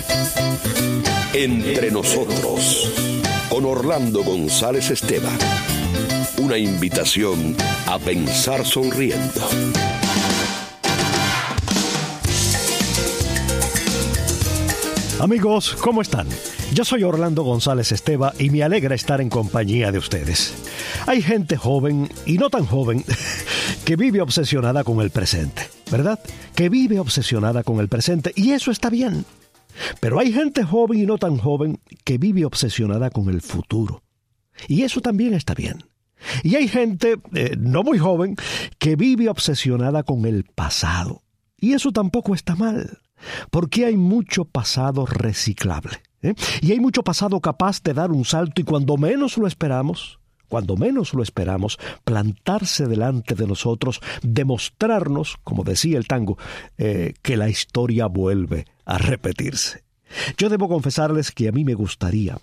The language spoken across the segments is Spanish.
Entre nosotros, con Orlando González Esteban. Una invitación a pensar sonriendo. Amigos, ¿cómo están? Yo soy Orlando González Esteban y me alegra estar en compañía de ustedes. Hay gente joven y no tan joven que vive obsesionada con el presente, ¿verdad? Que vive obsesionada con el presente y eso está bien. Pero hay gente joven y no tan joven que vive obsesionada con el futuro y eso también está bien. Y hay gente no muy joven que vive obsesionada con el pasado y eso tampoco está mal. Porque hay mucho pasado reciclable, y hay mucho pasado capaz de dar un salto y cuando menos lo esperamos, plantarse delante de nosotros, demostrarnos, como decía el tango, que la historia vuelve a repetirse. Yo debo confesarles que a mí me gustaría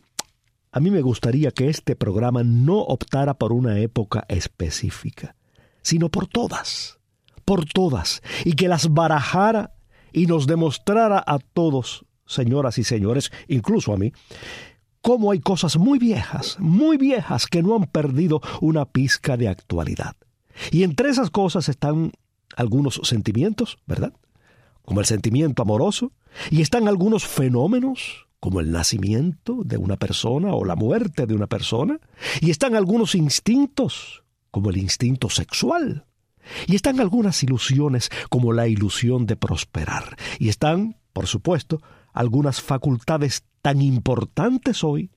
que este programa no optara por una época específica, sino por todas, y que las barajara y nos demostrara a todos, señoras y señores, incluso a mí, cómo hay cosas muy viejas que no han perdido una pizca de actualidad. Y entre esas cosas están algunos sentimientos, ¿verdad? Como el sentimiento amoroso, y están algunos fenómenos, como el nacimiento de una persona o la muerte de una persona, y están algunos instintos, como el instinto sexual. Y están algunas ilusiones como la ilusión de prosperar. Y están, por supuesto, algunas facultades tan importantes hoy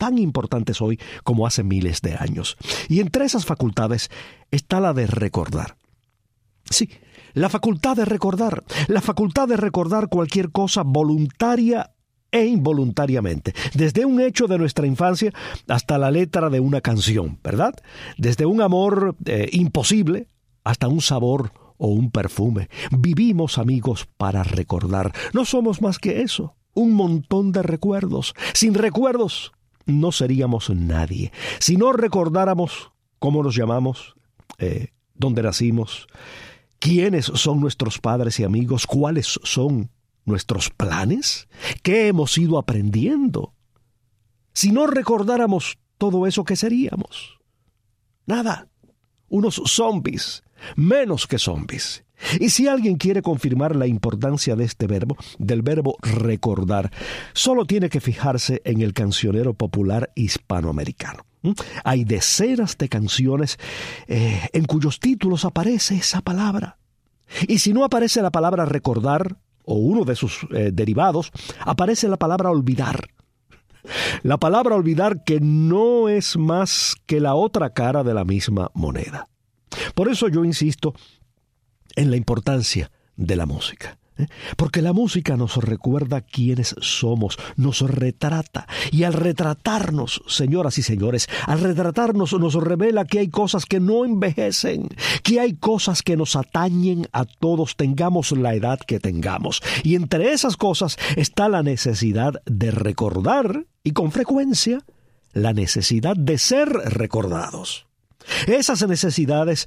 como hace miles de años. Y entre esas facultades está la de recordar. Sí, la facultad de recordar cualquier cosa voluntaria e involuntariamente, desde un hecho de nuestra infancia hasta la letra de una canción, ¿verdad? Desde un amor imposible hasta un sabor o un perfume. Vivimos, amigos, para recordar. No somos más que eso, un montón de recuerdos. Sin recuerdos no seríamos nadie. Si no recordáramos cómo nos llamamos, dónde nacimos, quiénes son nuestros padres y amigos, cuáles son nuestros planes, qué hemos ido aprendiendo. Si no recordáramos todo eso, ¿qué seríamos? Nada. Unos zombies, menos que zombies. Y si alguien quiere confirmar la importancia de este verbo, del verbo recordar, solo tiene que fijarse en el cancionero popular hispanoamericano. Hay decenas de canciones en cuyos títulos aparece esa palabra. Y si no aparece la palabra recordar, o uno de sus derivados, aparece la palabra olvidar. La palabra olvidar, que no es más que la otra cara de la misma moneda. Por eso yo insisto en la importancia de la música. Porque la música nos recuerda quiénes somos, nos retrata. Y al retratarnos, señoras y señores, nos revela que hay cosas que no envejecen, que hay cosas que nos atañen a todos, tengamos la edad que tengamos. Y entre esas cosas está la necesidad de recordar y, con frecuencia, la necesidad de ser recordados. Esas necesidades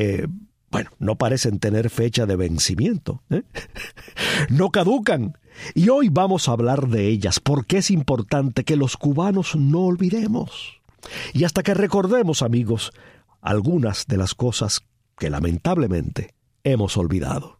no parecen tener fecha de vencimiento, no caducan. Y hoy vamos a hablar de ellas porque es importante que los cubanos no olvidemos. Y hasta que recordemos, amigos, algunas de las cosas que lamentablemente hemos olvidado.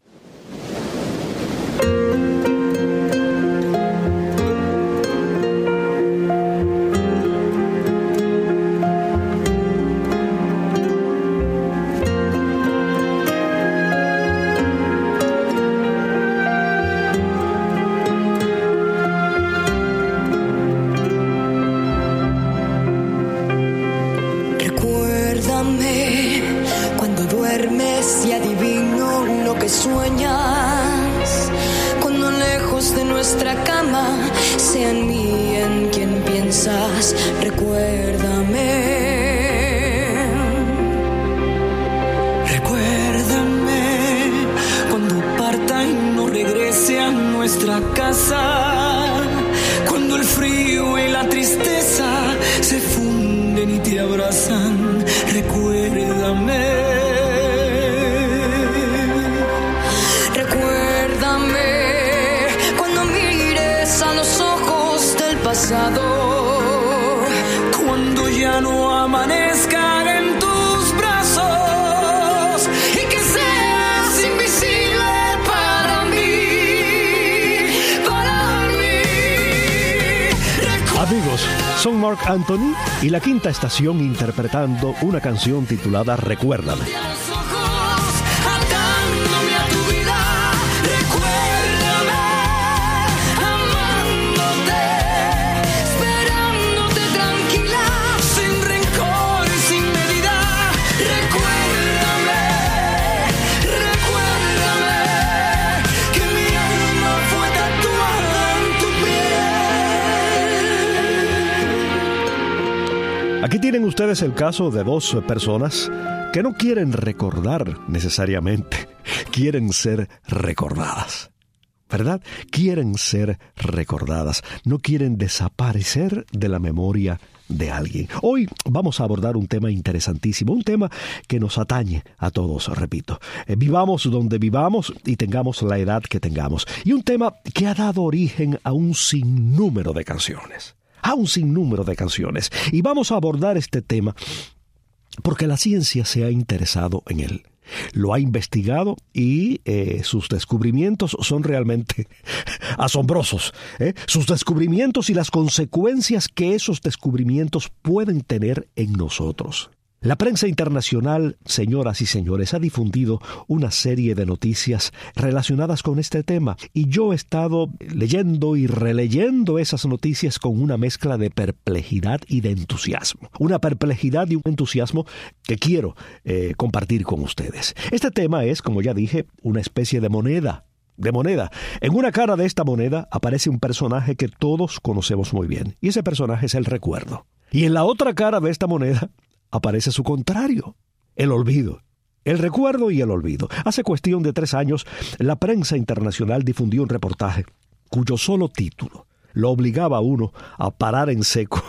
Cuando el frío y la tristeza se funden y te abrazan, recuérdame. Recuérdame cuando mires a los pasado. Cuando ya no amanezcan en tus brazos y que seas invisible para mí, para mí. Amigos, son Marc Anthony y La Quinta Estación interpretando una canción titulada Recuérdame. Aquí tienen ustedes el caso de dos personas que no quieren recordar necesariamente, quieren ser recordadas, ¿verdad? Quieren ser recordadas, no quieren desaparecer de la memoria de alguien. Hoy vamos a abordar un tema interesantísimo, un tema que nos atañe a todos, repito. Vivamos donde vivamos y tengamos la edad que tengamos. Y un tema que ha dado origen a un sinnúmero de canciones. Y vamos a abordar este tema porque la ciencia se ha interesado en él. Lo ha investigado y sus descubrimientos son realmente asombrosos. Sus descubrimientos y las consecuencias que esos descubrimientos pueden tener en nosotros. La prensa internacional, señoras y señores, ha difundido una serie de noticias relacionadas con este tema y yo he estado leyendo y releyendo esas noticias con una mezcla de perplejidad y de entusiasmo. Una perplejidad y un entusiasmo que quiero compartir con ustedes. Este tema es, como ya dije, una especie de moneda. En una cara de esta moneda aparece un personaje que todos conocemos muy bien y ese personaje es el recuerdo. Y en la otra cara de esta moneda aparece su contrario, el olvido. El recuerdo y el olvido. Hace cuestión de 3 años, la prensa internacional difundió un reportaje cuyo solo título lo obligaba a uno a parar en seco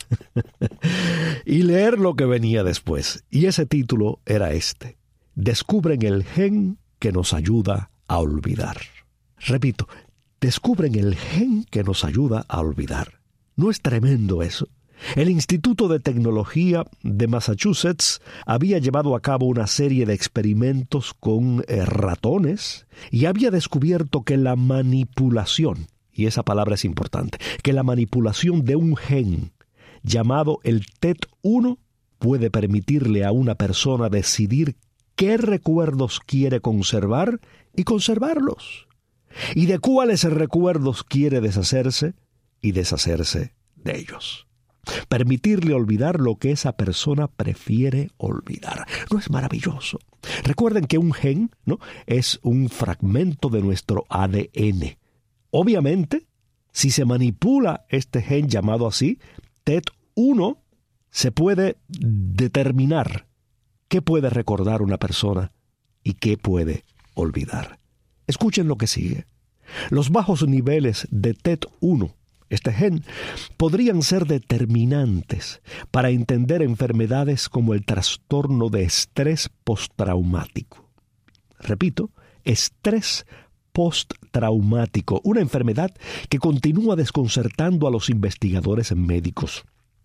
y leer lo que venía después. Y ese título era este: Descubren el gen que nos ayuda a olvidar. Repito, descubren el gen que nos ayuda a olvidar. ¿No es tremendo eso? El Instituto de Tecnología de Massachusetts había llevado a cabo una serie de experimentos con ratones y había descubierto que la manipulación, y esa palabra es importante, que la manipulación de un gen llamado el TET1 puede permitirle a una persona decidir qué recuerdos quiere conservar y conservarlos, y de cuáles recuerdos quiere deshacerse y deshacerse de ellos. Permitirle olvidar lo que esa persona prefiere olvidar. ¿No es maravilloso? Recuerden que un gen, ¿no?, es un fragmento de nuestro ADN. Obviamente, si se manipula este gen llamado así, TET1, se puede determinar qué puede recordar una persona y qué puede olvidar. Escuchen lo que sigue. Los bajos niveles de TET1, este gen, podrían ser determinantes para entender enfermedades como el trastorno de estrés postraumático. Repito, estrés postraumático, una enfermedad que continúa desconcertando a los investigadores médicos.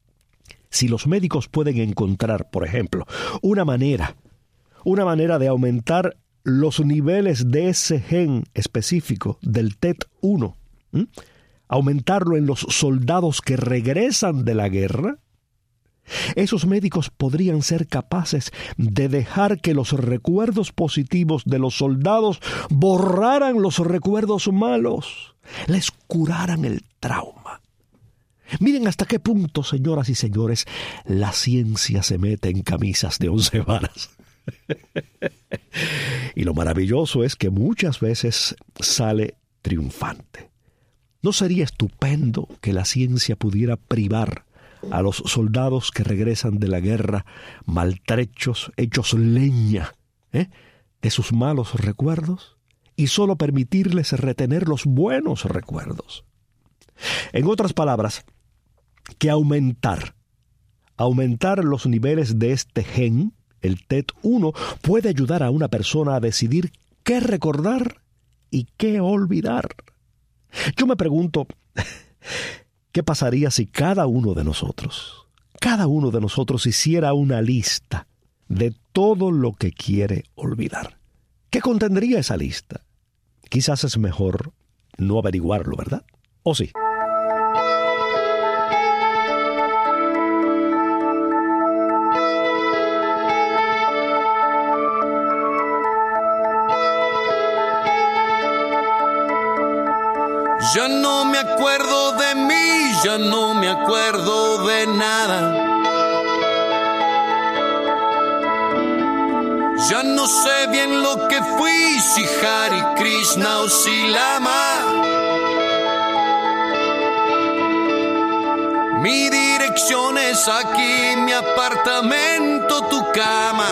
Si los médicos pueden encontrar, por ejemplo, una manera de aumentar los niveles de ese gen específico del TET1, aumentarlo en los soldados que regresan de la guerra, esos médicos podrían ser capaces de dejar que los recuerdos positivos de los soldados borraran los recuerdos malos, les curaran el trauma. Miren hasta qué punto, señoras y señores, la ciencia se mete en camisas de 11 varas. Y lo maravilloso es que muchas veces sale triunfante. ¿No sería estupendo que la ciencia pudiera privar a los soldados que regresan de la guerra maltrechos, hechos leña, de sus malos recuerdos y solo permitirles retener los buenos recuerdos? En otras palabras, que aumentar los niveles de este gen, el TET1, puede ayudar a una persona a decidir qué recordar y qué olvidar. Yo me pregunto, ¿Qué pasaría si cada uno de nosotros hiciera una lista de todo lo que quiere olvidar? ¿Qué contendría esa lista? Quizás es mejor no averiguarlo, ¿verdad? ¿O sí? Ya no me acuerdo de mí, ya no me acuerdo de nada. Ya no sé bien lo que fui, si Hare Krishna o si Lama. Mi dirección es aquí, mi apartamento, tu cama.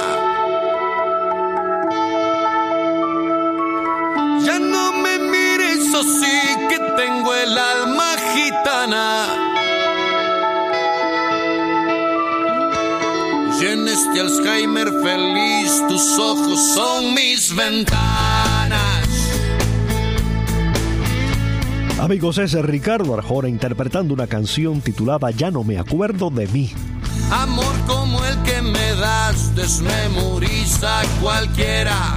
Ya no me mires así, que tengo el alma gitana. Y en este Alzheimer feliz, tus ojos son mis ventanas. Amigos, es Ricardo Arjona interpretando una canción titulada Ya no me acuerdo de mí. Amor como el que me das desmemoriza a cualquiera.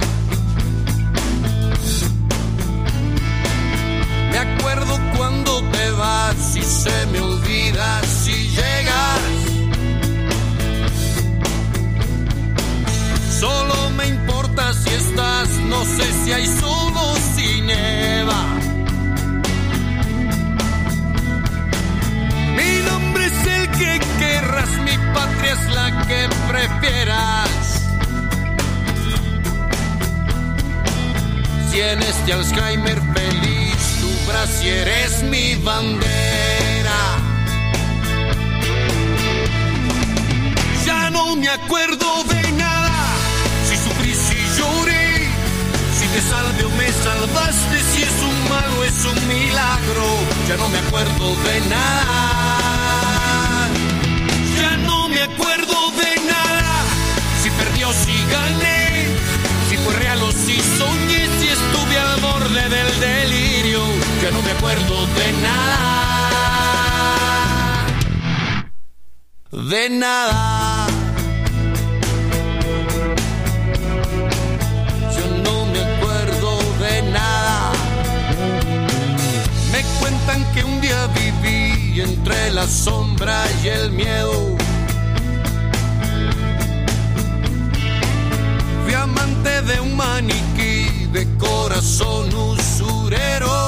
Me acuerdo cuando te vas y se me olvida si llegas. Solo me importa si estás, no sé si hay sol o si neva. Mi nombre es el que querrás, mi patria es la que prefieras. Si en este Alzheimer feliz tu brasier es mi bandera. Ya no me acuerdo de nada. Si sufrí, si lloré, si te salvé o me salvaste, si es un mal o es un milagro, ya no me acuerdo de nada. Ya no me acuerdo de nada. Si perdí o si gané, si fue real o si soñé, si estuve al borde del delirio, ya no me acuerdo de nada. De nada. Cuentan que un día viví entre la sombra y el miedo. Fui amante de un maniquí de corazón usurero.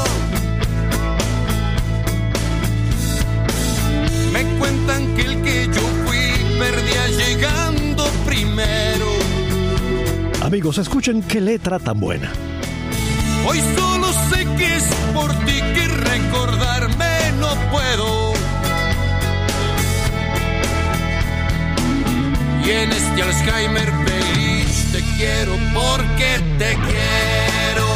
Me cuentan que el que yo fui perdía llegando primero. Amigos, escuchen qué letra tan buena. Hoy solo sé que es por ti que recordarme no puedo. Y en este Alzheimer feliz te quiero porque te quiero.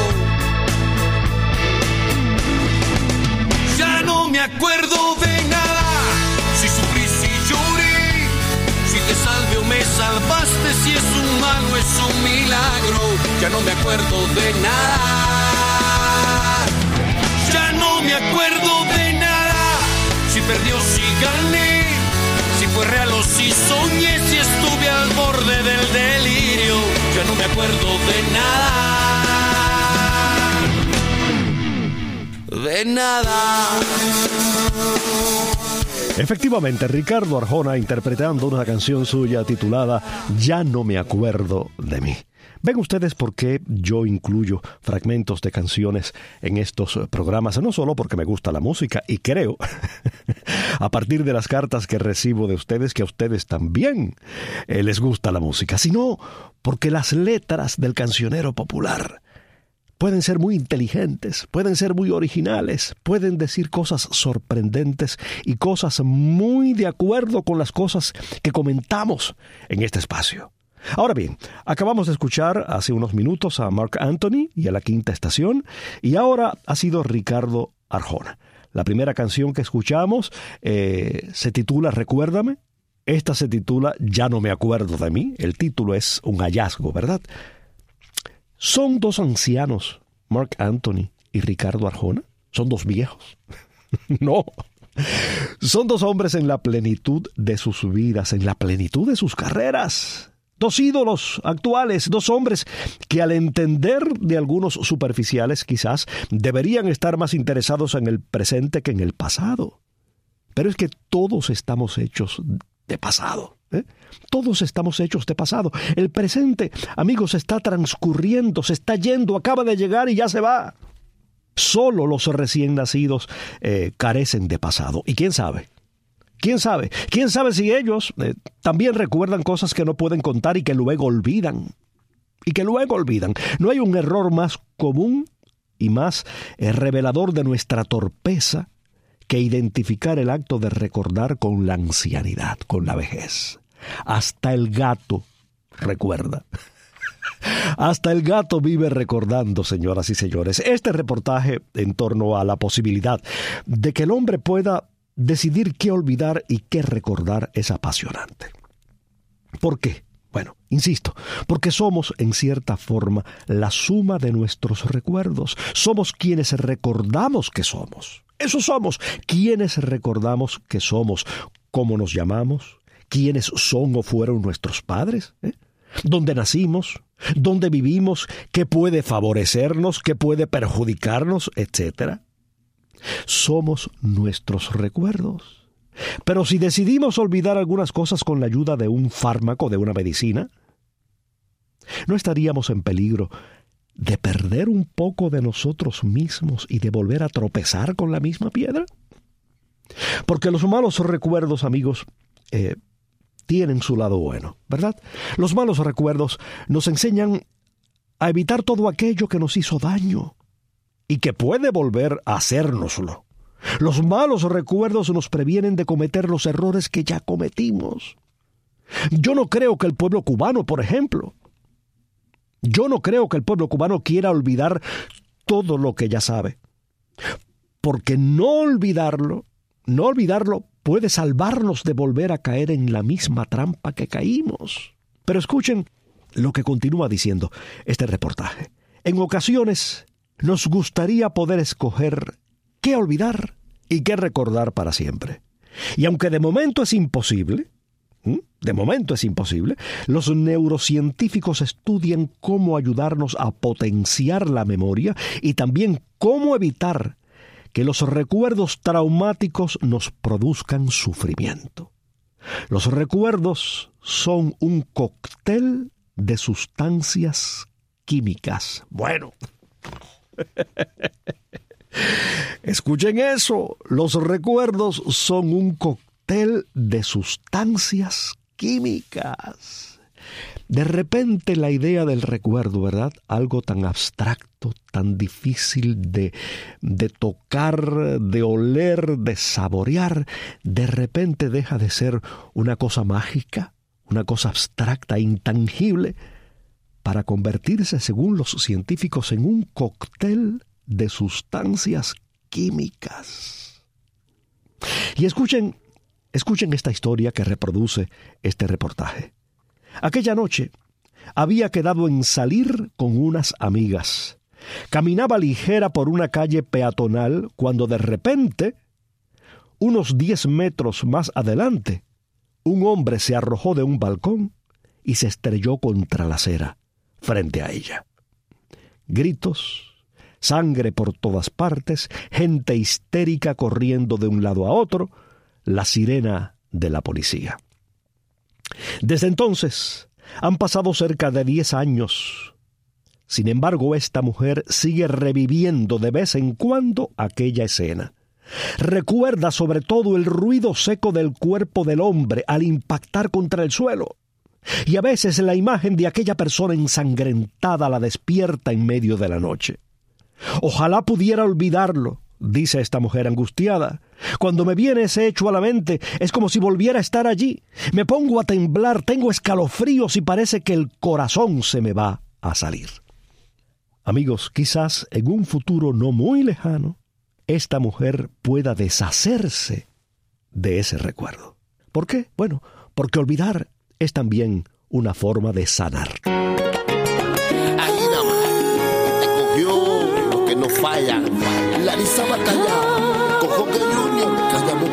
Ya no me acuerdo de nada. Si sufrí, si lloré, si te salvé o me salvaste, si es un mal o es un milagro, ya no me acuerdo de nada. Ya no me acuerdo de nada. Si perdí o si gané, si fue real o si soñé, si estuve al borde del delirio, ya no me acuerdo de nada. De nada. Efectivamente, Ricardo Arjona interpretando una canción suya titulada Ya no me acuerdo de mí. Ven ustedes por qué yo incluyo fragmentos de canciones en estos programas, no solo porque me gusta la música, y creo, a partir de las cartas que recibo de ustedes, que a ustedes también les gusta la música, sino porque las letras del cancionero popular pueden ser muy inteligentes, pueden ser muy originales, pueden decir cosas sorprendentes y cosas muy de acuerdo con las cosas que comentamos en este espacio. Ahora bien, acabamos de escuchar hace unos minutos a Marc Anthony y a La Quinta Estación, y ahora ha sido Ricardo Arjona. La primera canción que escuchamos se titula Recuérdame, esta se titula Ya no me acuerdo de mí, el título es un hallazgo, ¿verdad? ¿Son dos ancianos, Marc Anthony y Ricardo Arjona? ¿Son dos viejos? No, Son dos hombres en la plenitud de sus vidas, en la plenitud de sus carreras. Dos ídolos actuales, dos hombres que al entender de algunos superficiales quizás deberían estar más interesados en el presente que en el pasado. Pero es que todos estamos hechos de pasado. Todos estamos hechos de pasado. El presente, amigos, está transcurriendo, se está yendo, acaba de llegar y ya se va. Solo los recién nacidos carecen de pasado. ¿Y quién sabe? ¿Quién sabe? ¿Quién sabe si ellos también recuerdan cosas que no pueden contar y que luego olvidan? No hay un error más común y más revelador de nuestra torpeza que identificar el acto de recordar con la ancianidad, con la vejez. Hasta el gato recuerda. Hasta el gato vive recordando, señoras y señores. Este reportaje en torno a la posibilidad de que el hombre pueda decidir qué olvidar y qué recordar es apasionante. ¿Por qué? Bueno, insisto, porque somos, en cierta forma, la suma de nuestros recuerdos. Somos quienes recordamos que somos. Eso somos, quienes recordamos que somos. ¿Cómo nos llamamos? ¿Quiénes son o fueron nuestros padres? ¿Dónde nacimos? ¿Dónde vivimos? ¿Qué puede favorecernos? ¿Qué puede perjudicarnos? Etcétera. Somos nuestros recuerdos. Pero si decidimos olvidar algunas cosas con la ayuda de un fármaco, de una medicina, ¿no estaríamos en peligro de perder un poco de nosotros mismos y de volver a tropezar con la misma piedra? Porque los malos recuerdos, amigos, tienen su lado bueno, ¿verdad? Los malos recuerdos nos enseñan a evitar todo aquello que nos hizo daño y que puede volver a hacérnoslo. Los malos recuerdos nos previenen de cometer los errores que ya cometimos. Yo no creo que el pueblo cubano, por ejemplo, quiera olvidar todo lo que ya sabe. Porque no olvidarlo puede salvarnos de volver a caer en la misma trampa que caímos. Pero escuchen lo que continúa diciendo este reportaje. En ocasiones nos gustaría poder escoger qué olvidar y qué recordar para siempre. Y aunque de momento es imposible, los neurocientíficos estudian cómo ayudarnos a potenciar la memoria y también cómo evitar que los recuerdos traumáticos nos produzcan sufrimiento. Los recuerdos son un cóctel de sustancias químicas. Bueno, escuchen eso. Los recuerdos son un cóctel de sustancias químicas. De repente la idea del recuerdo, ¿verdad? Algo tan abstracto, tan difícil de tocar, de oler, de saborear, de repente deja de ser una cosa mágica, una cosa abstracta, intangible, para convertirse, según los científicos, en un cóctel de sustancias químicas. Y escuchen esta historia que reproduce este reportaje. Aquella noche había quedado en salir con unas amigas. Caminaba ligera por una calle peatonal cuando de repente, unos 10 metros más adelante, un hombre se arrojó de un balcón y se estrelló contra la acera frente a ella. Gritos, sangre por todas partes, gente histérica corriendo de un lado a otro, la sirena de la policía. Desde entonces han pasado cerca de 10 años. Sin embargo, esta mujer sigue reviviendo de vez en cuando aquella escena. Recuerda sobre todo el ruido seco del cuerpo del hombre al impactar contra el suelo. Y a veces la imagen de aquella persona ensangrentada la despierta en medio de la noche. Ojalá pudiera olvidarlo, dice esta mujer angustiada. Cuando me viene ese hecho a la mente, es como si volviera a estar allí. Me pongo a temblar, tengo escalofríos y parece que el corazón se me va a salir. Amigos, quizás en un futuro no muy lejano, esta mujer pueda deshacerse de ese recuerdo. ¿Por qué? Bueno, porque olvidar es también una forma de sanar. Ahí nada más, te cogió lo que no falla. Larissa Batalla, cojo que Junior, callamos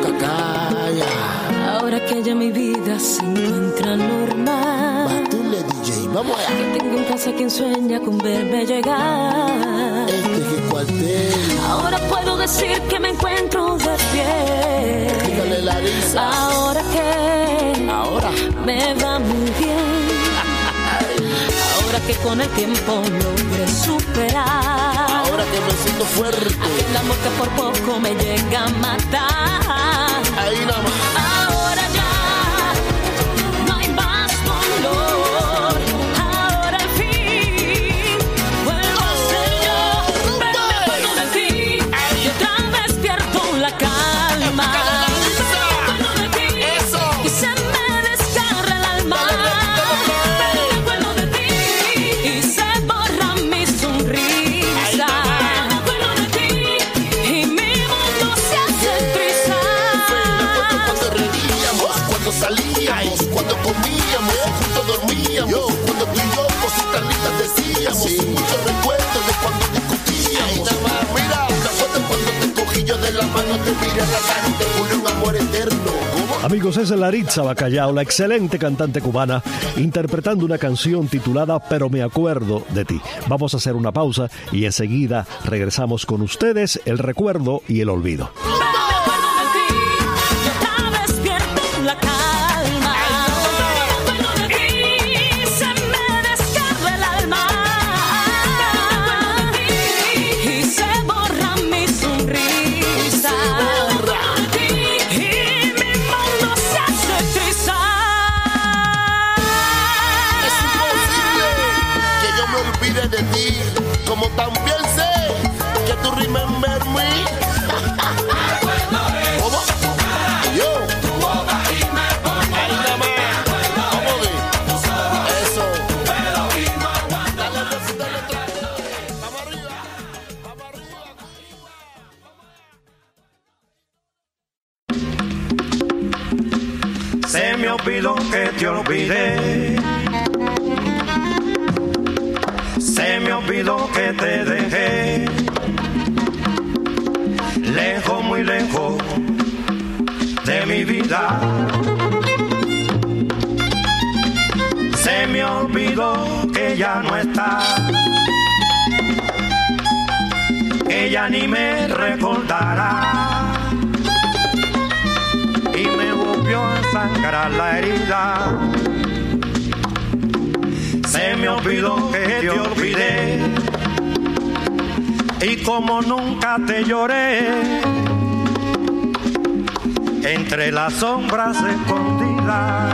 que ya mi vida se encuentra normal. Batule DJ, vamos allá. Que tengo en casa quien sueña con verme llegar. Este es el cuartel. Ahora puedo decir que me encuentro de pie. Dígale Larisa. Ahora que Ahora me va muy bien. Ahora que con el tiempo logré superar. Ahora que me siento fuerte. El amor que por poco me llega a matar. Ahí nada más. Ahora ya no hay más dolor. Ahora al fin vuelvo a ser yo. Pero me acuerdo de ti y otra vez pierdo la calma. Me acuerdo de ti y se me desgarra el alma. Pero me acuerdo de ti y se borra mi sonrisa. Me acuerdo de ti y mi mundo se hace trizar. Cuando reiríamos, cuando salíamos, cuando comíamos, juntos dormíamos, cuando tú y yo cositas lindas decíamos, muchos recuerdos de cuando discutíamos. Mira, ¿te acuerdas cuando te cogí yo de la mano, te miré a la cara y te juré un amor eterno? ¿Cómo? Amigos, es Laritza Bacallao, la excelente cantante cubana, interpretando una canción titulada Pero me acuerdo de ti. Vamos a hacer una pausa y enseguida regresamos con ustedes, el recuerdo y el olvido. Pero me acuerdo de ti y otra vez pierdo la calma. Me acuerdo de ti y se me desgarra el alma. Me acuerdo de ti y se borra mi sonrisa. Me acuerdo de ti y mi mundo se hace trizar. Es imposible que yo me olvide de ti, como también sé que tú remember me. ¿Cómo? Yo. Ahí nada más. Vamos a ver. Eso. Dale, Rosita, vamos arriba. Vamos arriba. Se me olvidó que te olvidé. Se me olvidó que te dejé. Lejos, muy lejos de mi vida. Se me olvidó que ya no está. Ella ni me recordará. Y me volvió a sangrar la herida. Se me olvidó que te olvidé. Y como nunca te lloré, entre las sombras escondidas.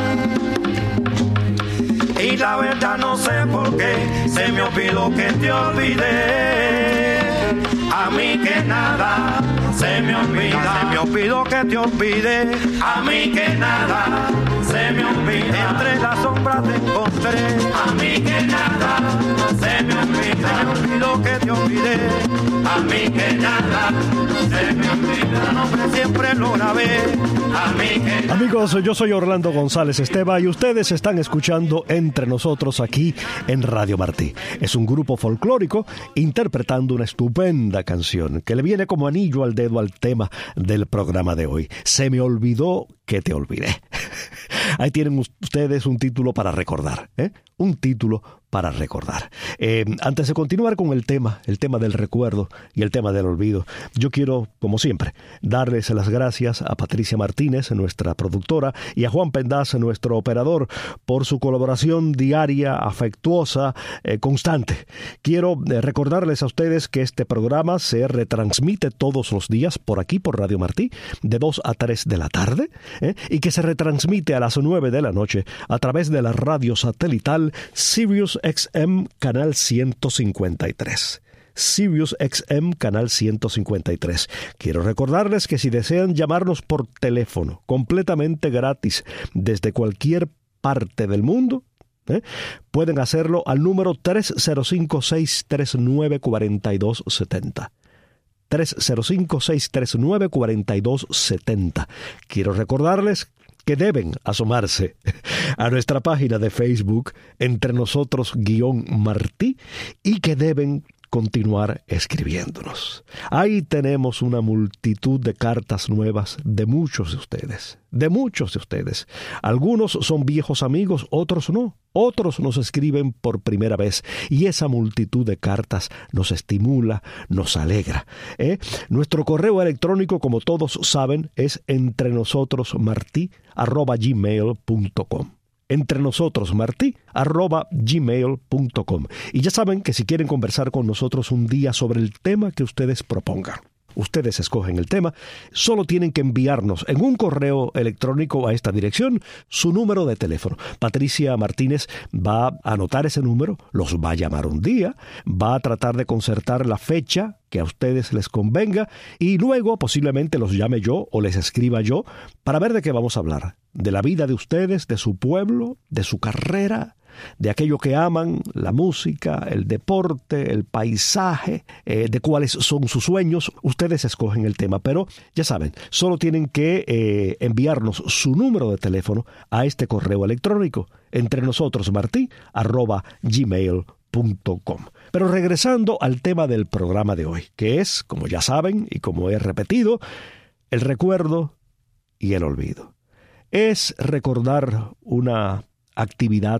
Y la verdad no sé por qué se me olvidó que te olvidé. A mí que nada se me olvida. Se me olvidó que te olvidé. A mí que nada se me olvida. Entre las sombras te encontré. A mí que nada se me olvida. Se me olvidó que te olvidé. A mí que nada se me olvida. Nombre siempre lo grabé. A mí que nada. Amigos, yo soy Orlando González Esteva y ustedes están escuchando Entre Nosotros aquí en Radio Martí. Es un grupo folclórico interpretando una estupenda canción que le viene como anillo al dedo al tema del programa de hoy. Se me olvidó que te olvidé. Ahí tienen ustedes un título para recordar, ¿eh? Un título para recordar. Antes de continuar con el tema del recuerdo y el tema del olvido, yo quiero, como siempre, darles las gracias a Patricia Martínez, nuestra productora, y a Juan Pendaz, nuestro operador, por su colaboración diaria, afectuosa, constante. Quiero recordarles a ustedes que este programa se retransmite todos los días por aquí, por Radio Martí, de 2 a 3 de la tarde, y que se retransmite a las 9 de la noche a través de la radio satelital Sirius XM Canal 153. Sirius XM Canal 153. Quiero recordarles que si desean llamarnos por teléfono completamente gratis desde cualquier parte del mundo, pueden hacerlo al número 305-639-4270. 305-639-4270. Quiero recordarles que deben asomarse a nuestra página de Facebook Entre Nosotros-Martí y que deben continuar escribiéndonos. Ahí tenemos una multitud de cartas nuevas de muchos de ustedes. Algunos son viejos amigos, otros no. Otros nos escriben por primera vez y esa multitud de cartas nos estimula, nos alegra. Nuestro correo electrónico, como todos saben, es entrenosotrosmarti@gmail.com. entrenosotrosmarti@gmail.com. Y ya saben que si quieren conversar con nosotros un día sobre el tema que ustedes propongan, ustedes escogen el tema, solo tienen que enviarnos en un correo electrónico a esta dirección su número de teléfono. Patricia Martínez va a anotar ese número, los va a llamar un día, va a tratar de concertar la fecha que a ustedes les convenga y luego posiblemente los llame yo o les escriba yo para ver de qué vamos a hablar. De la vida de ustedes, de su pueblo, de su carrera, de aquello que aman, la música, el deporte, el paisaje, de cuáles son sus sueños. Ustedes escogen el tema, pero ya saben, solo tienen que enviarnos su número de teléfono a este correo electrónico, entrenosotrosmarti@gmail.com. Pero regresando al tema del programa de hoy, que es, como ya saben y como he repetido, el recuerdo y el olvido. Es recordar una actividad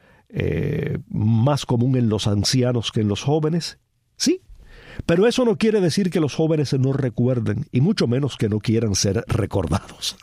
más común en los ancianos que en los jóvenes, sí, pero eso no quiere decir que los jóvenes no recuerden, y mucho menos que no quieran ser recordados.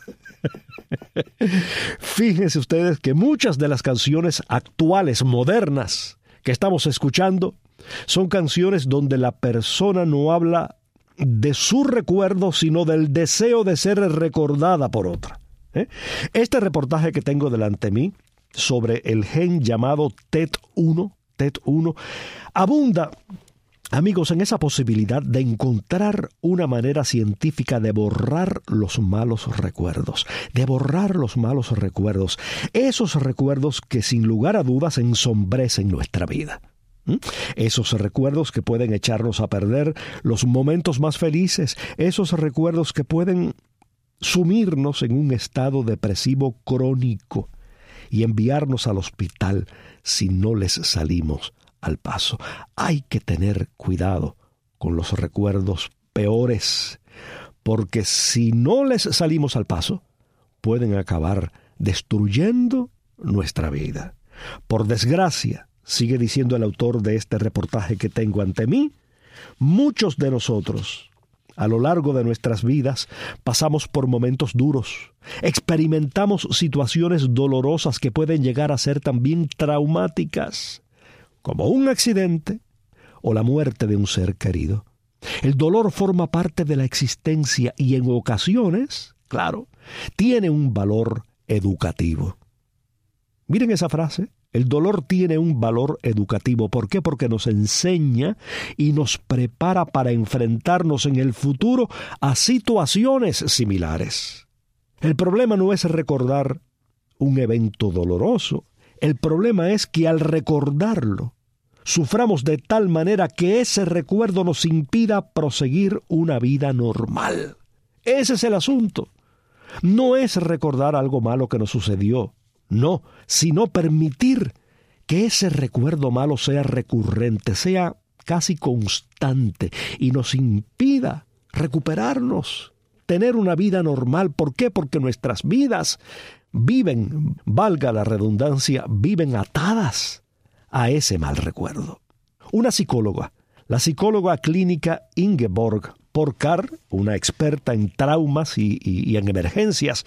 Fíjense ustedes que muchas de las canciones actuales, modernas, que estamos escuchando, son canciones donde la persona no habla de su recuerdo, sino del deseo de ser recordada por otra. Este reportaje que tengo delante de mí sobre el gen llamado TET1, abunda, amigos, en esa posibilidad de encontrar una manera científica de borrar los malos recuerdos, esos recuerdos que sin lugar a dudas ensombrecen nuestra vida. Esos recuerdos que pueden echarnos a perder los momentos más felices, esos recuerdos que pueden sumirnos en un estado depresivo crónico y enviarnos al hospital si no les salimos al paso. Hay que tener cuidado con los recuerdos peores, porque si no les salimos al paso, pueden acabar destruyendo nuestra vida. Por desgracia, sigue diciendo el autor de este reportaje que tengo ante mí, muchos de nosotros, a lo largo de nuestras vidas, pasamos por momentos duros, experimentamos situaciones dolorosas que pueden llegar a ser también traumáticas, como un accidente o la muerte de un ser querido. El dolor forma parte de la existencia y en ocasiones, claro, tiene un valor educativo. Miren esa frase. El dolor tiene un valor educativo. ¿Por qué? Porque nos enseña y nos prepara para enfrentarnos en el futuro a situaciones similares. El problema no es recordar un evento doloroso. El problema es que al recordarlo, suframos de tal manera que ese recuerdo nos impida proseguir una vida normal. Ese es el asunto. No es recordar algo malo que nos sucedió. No, sino permitir que ese recuerdo malo sea recurrente, sea casi constante y nos impida recuperarnos, tener una vida normal. ¿Por qué? Porque nuestras vidas viven, valga la redundancia, viven atadas a ese mal recuerdo. Una psicóloga, la psicóloga clínica Ingeborg Porkar, una experta en traumas y en emergencias,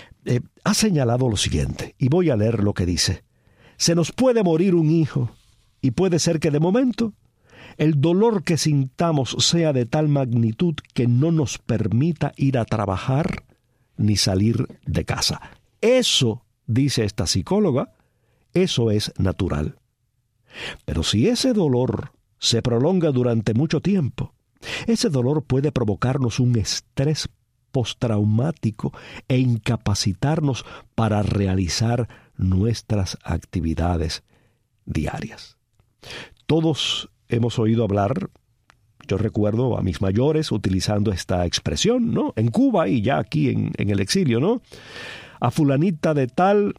ha señalado lo siguiente, y voy a leer lo que dice. Se nos puede morir un hijo, y puede ser que de momento el dolor que sintamos sea de tal magnitud que no nos permita ir a trabajar ni salir de casa. Eso, dice esta psicóloga, eso es natural. Pero si ese dolor se prolonga durante mucho tiempo, ese dolor puede provocarnos un estrés postraumático e incapacitarnos para realizar nuestras actividades diarias. Todos hemos oído hablar, yo recuerdo a mis mayores utilizando esta expresión, ¿no? En Cuba y ya aquí en el exilio, ¿no? A fulanita de tal,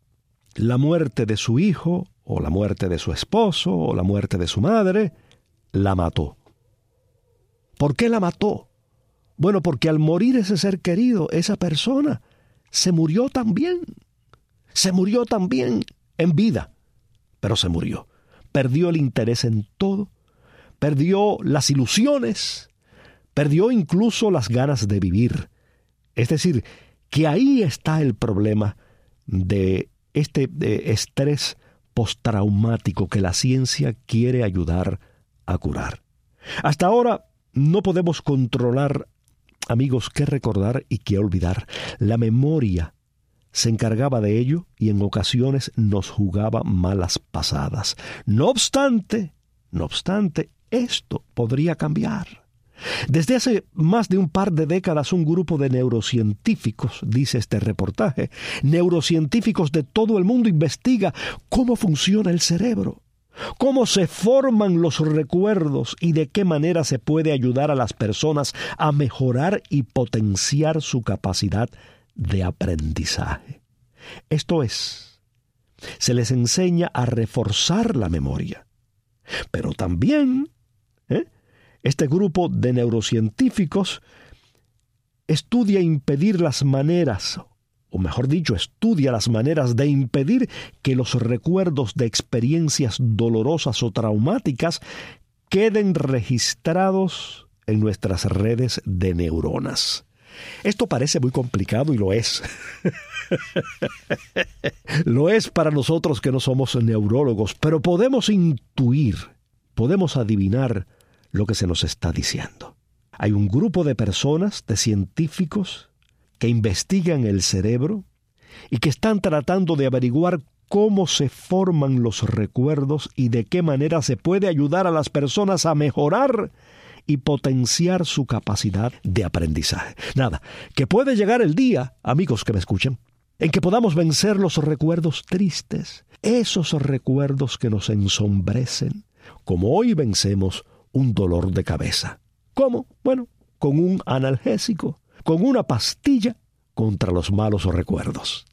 la muerte de su hijo, o la muerte de su esposo, o la muerte de su madre, la mató. ¿Por qué la mató? Bueno, porque al morir ese ser querido, esa persona se murió también. Se murió también en vida, pero se murió. Perdió el interés en todo, perdió las ilusiones, perdió incluso las ganas de vivir. Es decir, que ahí está el problema de este estrés postraumático que la ciencia quiere ayudar a curar. Hasta ahora no podemos controlar, amigos, qué recordar y qué olvidar. La memoria se encargaba de ello y en ocasiones nos jugaba malas pasadas. No obstante, esto podría cambiar. Desde hace más de un par de décadas, un grupo de neurocientíficos, dice este reportaje, neurocientíficos de todo el mundo investiga cómo funciona el cerebro, cómo se forman los recuerdos y de qué manera se puede ayudar a las personas a mejorar y potenciar su capacidad de aprendizaje. Esto es, se les enseña a reforzar la memoria, pero también este grupo de neurocientíficos estudia impedir las maneras, o mejor dicho, estudia las maneras de impedir que los recuerdos de experiencias dolorosas o traumáticas queden registrados en nuestras redes de neuronas. Esto parece muy complicado y lo es. Lo es para nosotros que no somos neurólogos, pero podemos intuir, podemos adivinar lo que se nos está diciendo. Hay un grupo de personas, de científicos, que investigan el cerebro y que están tratando de averiguar cómo se forman los recuerdos y de qué manera se puede ayudar a las personas a mejorar y potenciar su capacidad de aprendizaje. Nada, que puede llegar el día, amigos que me escuchan, en que podamos vencer los recuerdos tristes, esos recuerdos que nos ensombrecen, como hoy vencemos un dolor de cabeza. ¿Cómo? Bueno, con un analgésico, con una pastilla contra los malos recuerdos.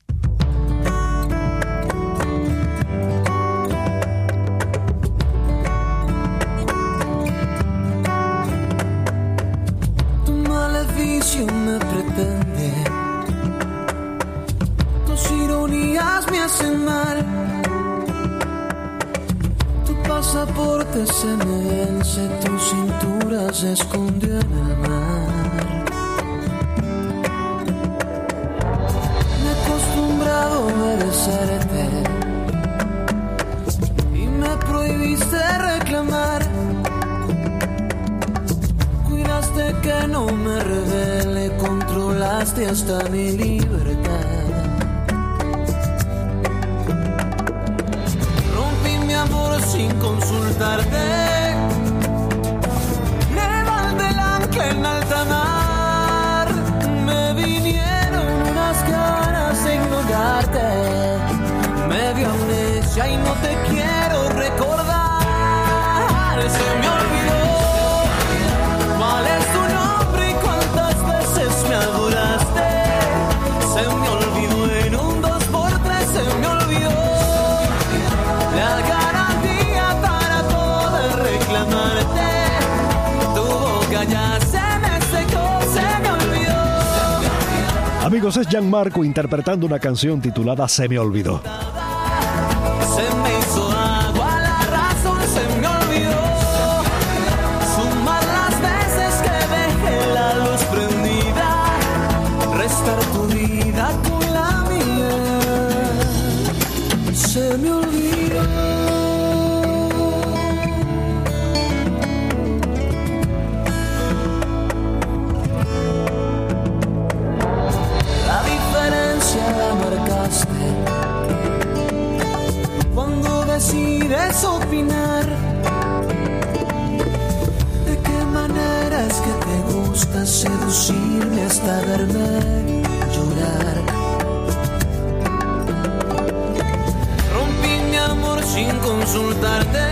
Tu maleficio me pretende, tus ironías me hacen mal. Pasaporte se me vence, tu cintura se escondió en el mar. Me he acostumbrado a obedecerte y me prohibiste reclamar. Cuidaste que no me revele, controlaste hasta mi libertad. Sin consultarte, levanté el ancla en alta mar. Me vinieron unas ganas de ignorarte, medio amnesia y no te quiero recordar. Se me olvidó cuál es tu nombre y cuántas veces me adoraste. Se me olvidó en un 2x3, se me olvidó la garantía para poder reclamarte. Tu boca ya se me secó, se me olvidó. Amigos, es Gianmarco interpretando una canción titulada Se me olvidó. Se me hizo agua la razón, se me olvidó. Sumar las veces que dejé la luz prendida, restar tu vida con la mía. Se me olvidó. Cuando decides opinar, de qué manera es que te gusta seducirme hasta verme llorar. Rompí mi amor sin consultarte,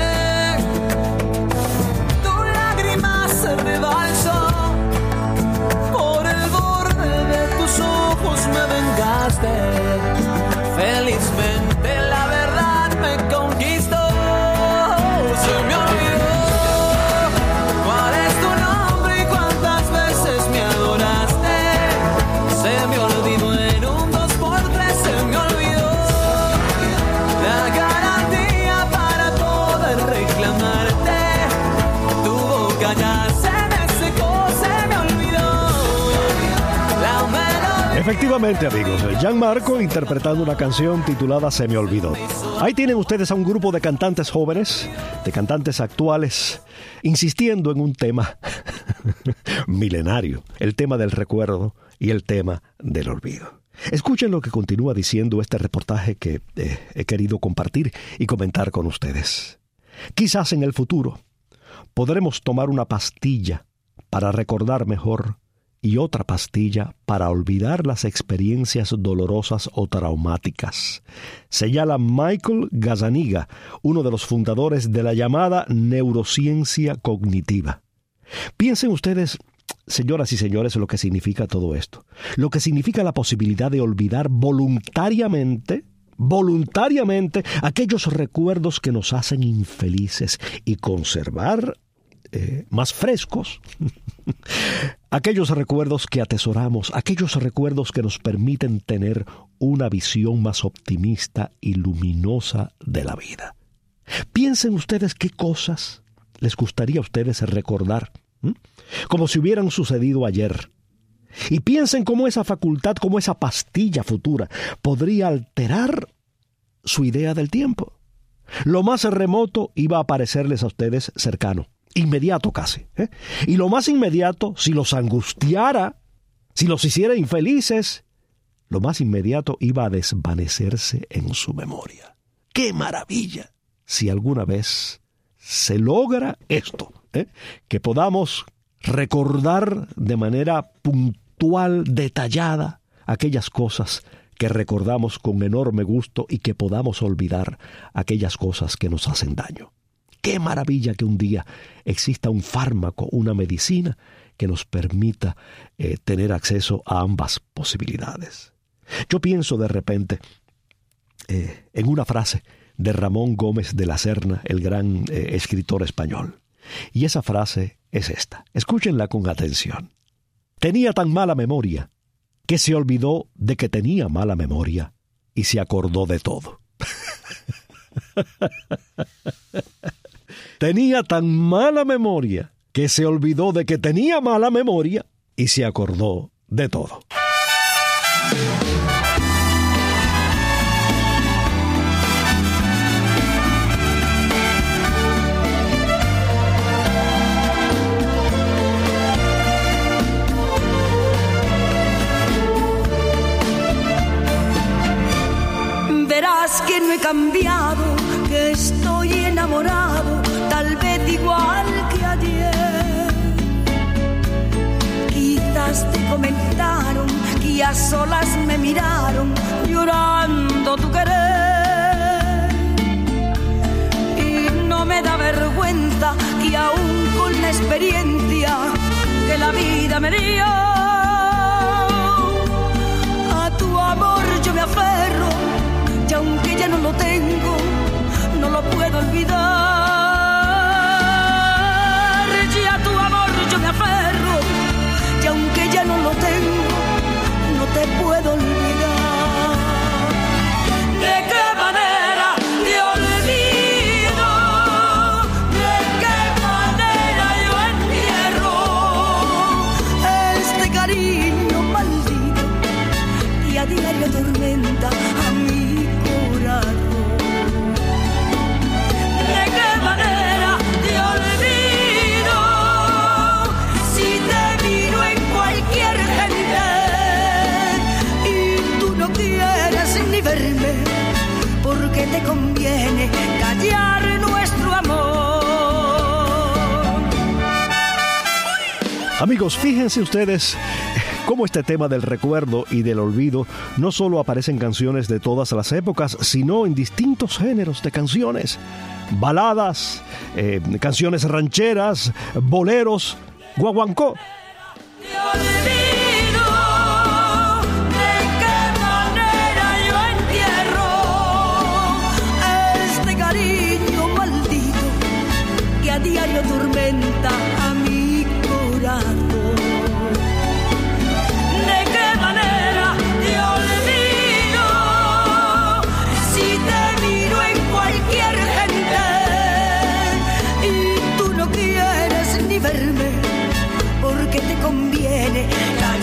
tu lágrima se rebalsó, por el borde de tus ojos me vengaste. Felizmente la verdad me conquistó. Se me olvidó Efectivamente, amigos, Gianmarco interpretando una canción titulada Se me olvidó. Ahí tienen ustedes a un grupo de cantantes jóvenes, de cantantes actuales, insistiendo en un tema milenario, el tema del recuerdo y el tema del olvido. Escuchen lo que continúa diciendo este reportaje que he querido compartir y comentar con ustedes. Quizás en el futuro podremos tomar una pastilla para recordar mejor y otra pastilla para olvidar las experiencias dolorosas o traumáticas. Señala Michael Gazzaniga, uno de los fundadores de la llamada neurociencia cognitiva. Piensen ustedes, señoras y señores, lo que significa todo esto. Lo que significa la posibilidad de olvidar voluntariamente aquellos recuerdos que nos hacen infelices y conservar más frescos aquellos recuerdos que atesoramos, aquellos recuerdos que nos permiten tener una visión más optimista y luminosa de la vida. Piensen ustedes qué cosas les gustaría a ustedes recordar, como si hubieran sucedido ayer. Y piensen cómo esa facultad, cómo esa pastilla futura podría alterar su idea del tiempo. Lo más remoto iba a parecerles a ustedes cercano, inmediato casi, y lo más inmediato, si los angustiara, si los hiciera infelices, lo más inmediato iba a desvanecerse en su memoria. ¡Qué maravilla! Si alguna vez se logra esto, que podamos recordar de manera puntual, detallada, aquellas cosas que recordamos con enorme gusto y que podamos olvidar aquellas cosas que nos hacen daño. ¡Qué maravilla que un día exista un fármaco, una medicina que nos permita tener acceso a ambas posibilidades! Yo pienso de repente en una frase de Ramón Gómez de la Serna, el gran escritor español. Y esa frase es esta. Escúchenla con atención. Tenía tan mala memoria que se olvidó de que tenía mala memoria y se acordó de todo. Tenía tan mala memoria que se olvidó de que tenía mala memoria y se acordó de todo. Verás que no he cambiado, que estoy enamorado, tal vez igual que ayer. Quizás te comentaron que a solas me miraron llorando tu querer. Y no me da vergüenza que aún con la experiencia que la vida me dio, a tu amor yo me aferro. Y aunque ya no lo tengo, no lo puedo olvidar. Y a tu amor yo me aferro. Y aunque ya no lo tengo, no te puedo olvidar. ¿De qué manera te olvido? ¿De qué manera yo entierro este cariño maldito que a diario atormenta a mí? ¿De qué manera te olvido? Si te miro en cualquier gente y tú no quieres ni verme, porque te conviene callar nuestro amor. Amigos, fíjense ustedes cómo este tema del recuerdo y del olvido no solo aparece en canciones de todas las épocas, sino en distintos géneros de canciones. Baladas, canciones rancheras, boleros, guaguancó. Diario tormenta a mi corazón. ¿De qué manera te olvido? Si te miro en cualquier gente y tú no quieres ni verme, porque te conviene callar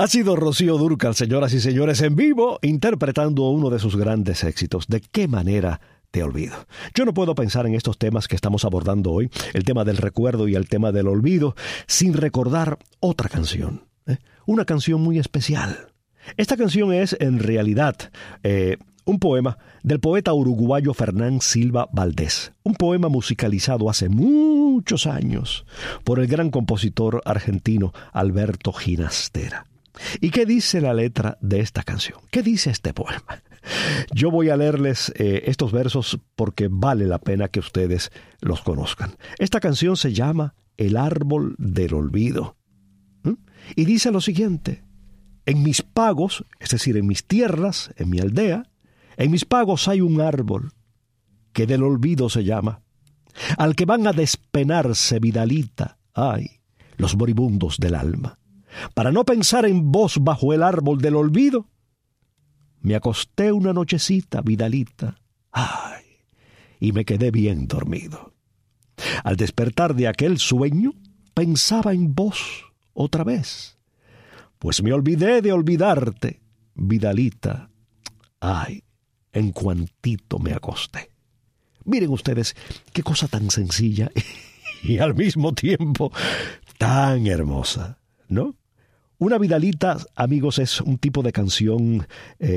Ha sido Rocío Dúrcal, señoras y señores, en vivo, interpretando uno de sus grandes éxitos. ¿De qué manera te olvido? Yo no puedo pensar en estos temas que estamos abordando hoy, el tema del recuerdo y el tema del olvido, sin recordar otra canción, una canción muy especial. Esta canción es, en realidad, un poema del poeta uruguayo Fernán Silva Valdés, un poema musicalizado hace muchos años por el gran compositor argentino Alberto Ginastera. ¿Y qué dice la letra de esta canción? ¿Qué dice este poema? Yo voy a leerles estos versos porque vale la pena que ustedes los conozcan. Esta canción se llama El árbol del olvido. Y dice lo siguiente: en mis pagos, es decir, en mis tierras, en mi aldea, en mis pagos hay un árbol que del olvido se llama. Al que van a despenarse, Vidalita, ay, los moribundos del alma. Para no pensar en vos bajo el árbol del olvido, me acosté una nochecita, Vidalita, ay, y me quedé bien dormido. Al despertar de aquel sueño, pensaba en vos otra vez, pues me olvidé de olvidarte, Vidalita, ay, en cuantito me acosté. Miren ustedes qué cosa tan sencilla y al mismo tiempo tan hermosa, ¿no? Una Vidalita, amigos, es un tipo de canción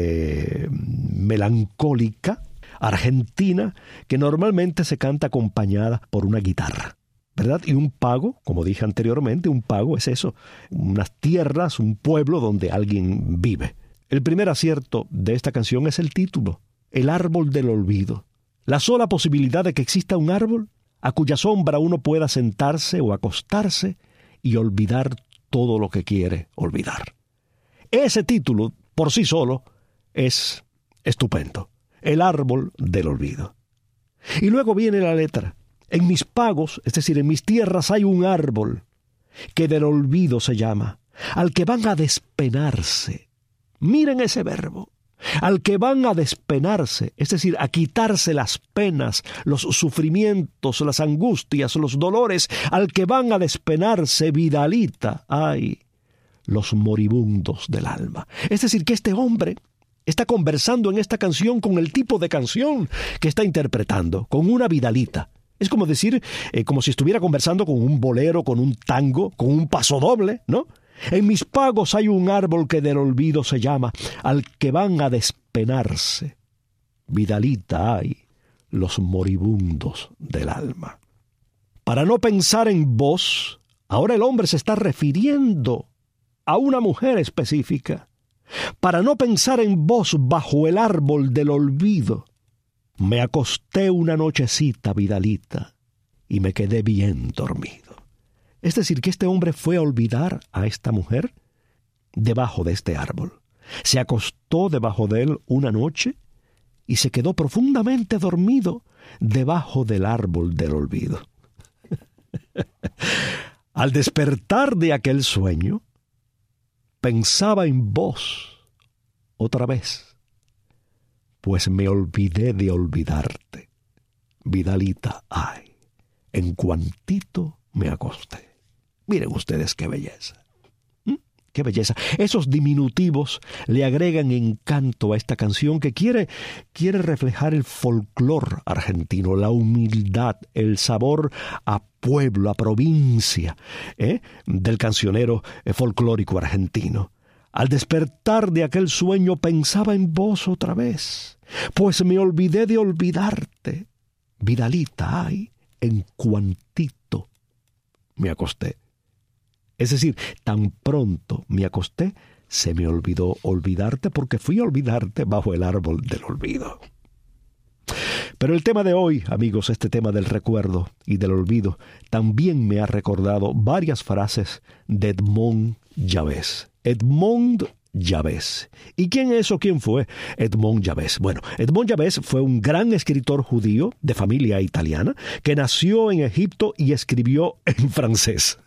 melancólica, argentina, que normalmente se canta acompañada por una guitarra, ¿verdad? Y un pago, como dije anteriormente, un pago es eso, unas tierras, un pueblo donde alguien vive. El primer acierto de esta canción es el título, El árbol del olvido. La sola posibilidad de que exista un árbol a cuya sombra uno pueda sentarse o acostarse y olvidar todo lo que quiere olvidar. Ese título, por sí solo, es estupendo. El árbol del olvido. Y luego viene la letra. En mis pagos, es decir, en mis tierras hay un árbol que del olvido se llama. Al que van a despenarse. Miren ese verbo. Al que van a despenarse, es decir, a quitarse las penas, los sufrimientos, las angustias, los dolores, al que van a despenarse, Vidalita, ay, los moribundos del alma. Es decir, que este hombre está conversando en esta canción con el tipo de canción que está interpretando, con una Vidalita. Es como decir, como si estuviera conversando con un bolero, con un tango, con un pasodoble, ¿no? En mis pagos hay un árbol que del olvido se llama, al que van a despenarse. Vidalita, ay, los moribundos del alma. Para no pensar en vos, ahora el hombre se está refiriendo a una mujer específica. Para no pensar en vos bajo el árbol del olvido, me acosté una nochecita, Vidalita, y me quedé bien dormido. Es decir, que este hombre fue a olvidar a esta mujer debajo de este árbol. Se acostó debajo de él una noche y se quedó profundamente dormido debajo del árbol del olvido. Al despertar de aquel sueño, pensaba en vos otra vez, pues me olvidé de olvidarte. Vidalita, ay, en cuantito me acosté. Miren ustedes qué belleza. ¡Qué belleza! Esos diminutivos le agregan encanto a esta canción que quiere reflejar el folclor argentino, la humildad, el sabor a pueblo, a provincia, del cancionero folclórico argentino. Al despertar de aquel sueño pensaba en vos otra vez, pues me olvidé de olvidarte. Vidalita, ay, en cuantito me acosté. Es decir, tan pronto me acosté, se me olvidó olvidarte porque fui a olvidarte bajo el árbol del olvido. Pero el tema de hoy, amigos, este tema del recuerdo y del olvido, también me ha recordado varias frases de Edmond Javés. Edmond Javés. ¿Y quién es o quién fue Edmond Javés? Bueno, Edmond Javés fue un gran escritor judío de familia italiana que nació en Egipto y escribió en francés.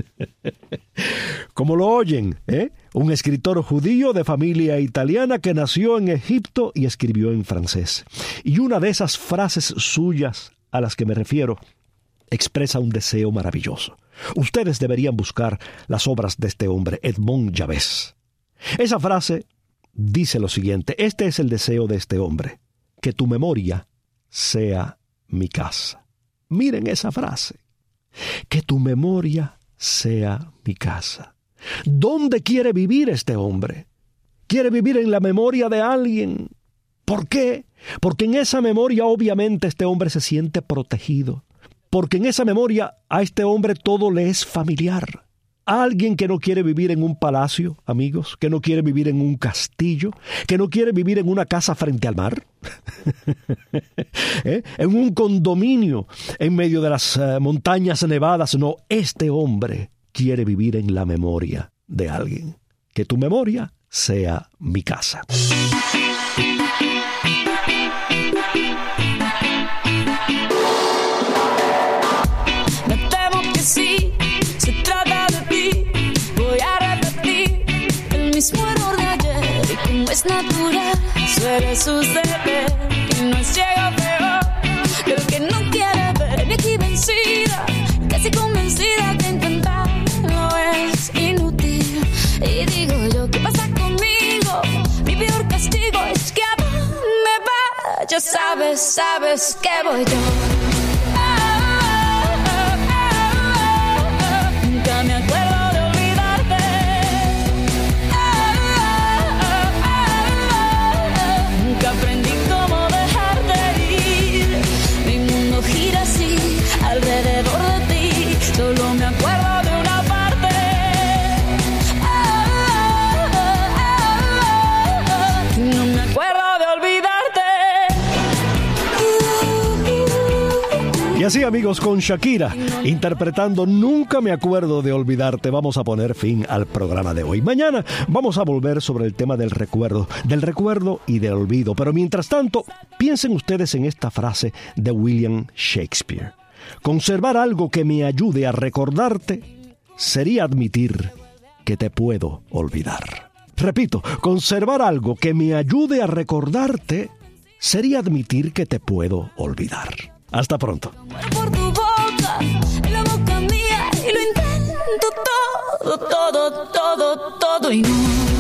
Como lo oyen, un escritor judío de familia italiana que nació en Egipto y escribió en francés. Y una de esas frases suyas a las que me refiero expresa un deseo maravilloso. Ustedes deberían buscar las obras de este hombre, Edmond Javés. Esa frase dice lo siguiente: este es el deseo de este hombre, que tu memoria sea mi casa. Miren esa frase, que tu memoria sea mi casa. ¿Dónde quiere vivir este hombre? Quiere vivir en la memoria de alguien. ¿Por qué? Porque en esa memoria obviamente este hombre se siente protegido. Porque en esa memoria a este hombre todo le es familiar. Alguien que no quiere vivir en un palacio, amigos, que no quiere vivir en un castillo, que no quiere vivir en una casa frente al mar, en un condominio en medio de las montañas nevadas. No, este hombre quiere vivir en la memoria de alguien. Que tu memoria sea mi casa. Me temo que sí, se trata de ti. Voy a repetir el mismo error de ayer. Y como es natural, suele suceder. Y no es ciego peor que el que no quiere ver. Me aquí vencida, casi convencida que intentarlo es inútil. Y digo yo, ¿qué pasa conmigo? Mi peor castigo es que a dónde va. Ya sabes que voy yo. Nunca me acuerdo de olvidarte. Nunca aprendí cómo dejarte ir. Mi mundo gira así alrededor de ti. Solo me acuerdo de una parte. No me acuerdo de olvidarte. Y así, amigos, con Shakira interpretando Nunca me acuerdo de olvidarte, vamos a poner fin al programa de hoy. Mañana vamos a volver sobre el tema del recuerdo y del olvido. Pero mientras tanto, piensen ustedes en esta frase de William Shakespeare: conservar algo que me ayude a recordarte sería admitir que te puedo olvidar. Repito, conservar algo que me ayude a recordarte sería admitir que te puedo olvidar. Hasta pronto. Por tu boca, en la boca mía, y lo intento todo y no.